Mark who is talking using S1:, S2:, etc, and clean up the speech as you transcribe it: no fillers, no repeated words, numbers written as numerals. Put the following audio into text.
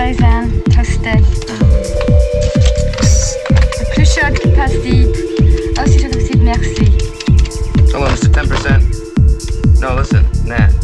S1: raisin toasté. Le plus chaud possible. Aussi chaud que possible, merci.
S2: Hello, Mr. 10%. No, listen, Nat.